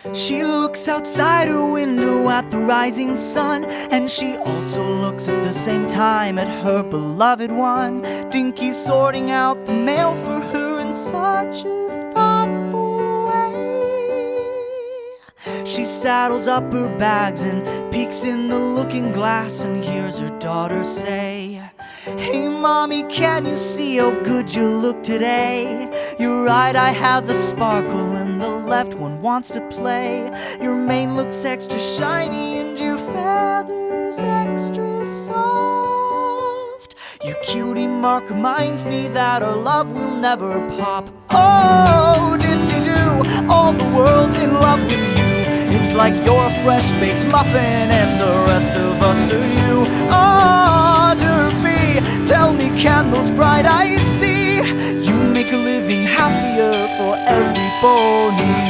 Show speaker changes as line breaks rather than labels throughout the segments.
She looks outside her window at the rising sun, and she also looks at the same time at her beloved one. Dinky sorting out the mail for her in such a thoughtful way. She saddles up her bags and peeks in the looking glass and hears her daughter say, "Hey mommy, can you see how good you look today? Your right eye has a sparkle and the left one wants to play. Your mane looks extra shiny and your feathers extra soft. Your cutie mark reminds me that our love will never pop. Oh, ditsy-do, all the world's in love with you. It's like you're a fresh baked muffin and the rest of us are you. Oh, Derby, tell me, can those bright eyes see? You make a living happier for every pony."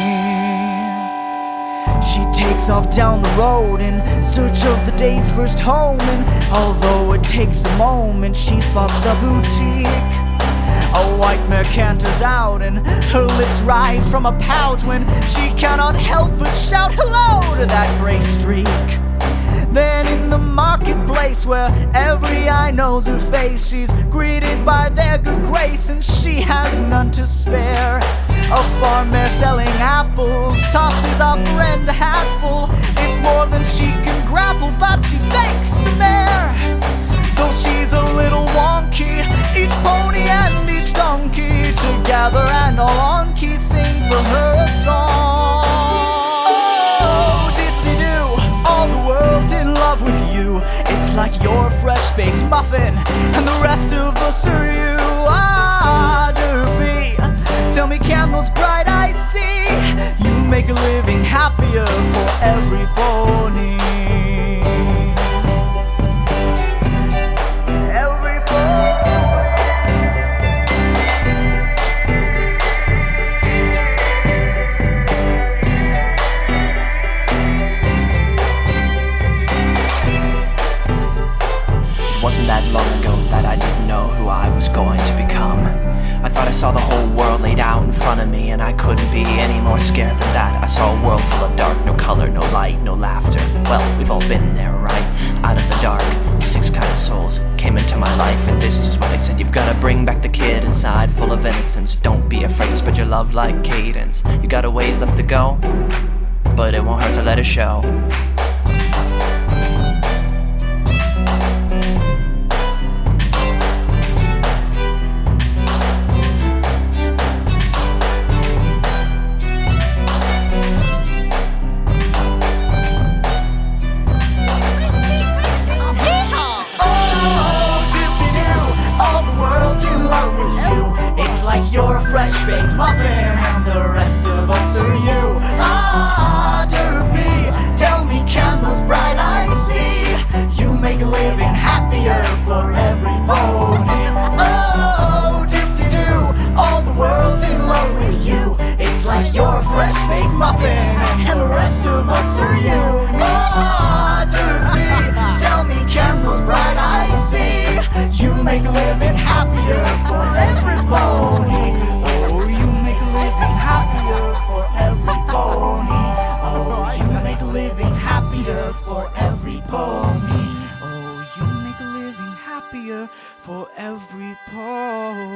She takes off down the road in search of the day's first home, and although it takes a moment, she spots the boutique. A white mare canters out and her lips rise from a pout when she cannot help but shout hello to that gray streak. Then in the marketplace where every eye knows her face, she's greeted by their good grace and she has none to spare. A farm mare selling apples tosses a friend a hatful. It's more than she can grapple, but she thanks the mare. Though she's a little wonky, each pony and each donkey together and all on key sing for her a song. Oh, ditsy-do, all the world's in love with you. It's like you're a fresh baked muffin and the rest of us are you. Ah, Derby, tell me, can those bright eyes see? You make a living happier for every pony.
Wasn't that long ago that I didn't know who I was going to become. I thought I saw the whole world laid out in front of me, and I couldn't be any more scared than that. I saw a world full of dark, no color, no light, no laughter. Well, we've all been there, right? Out of the dark, 6 kind of souls came into my life, and this is what they said: you've gotta bring back the kid inside, full of innocence. Don't be afraid, spread your love like cadence. You got a ways left to go, but it won't hurt to let it show.
You're a fresh baked muffin and the rest of us are you. Ah, Derby, tell me, can those bright eyes see? You make a living happier for every pony. Oh, ditsy-do, all the world's in love with you. It's like you're a fresh baked muffin and the rest of us are you. Ah, Derby, tell me, can those bright eyes see? You make a living happier for every pony. Oh, you make a living happier for every pony. Oh, you make a living happier for every pony. Oh, you make a living happier for every pony.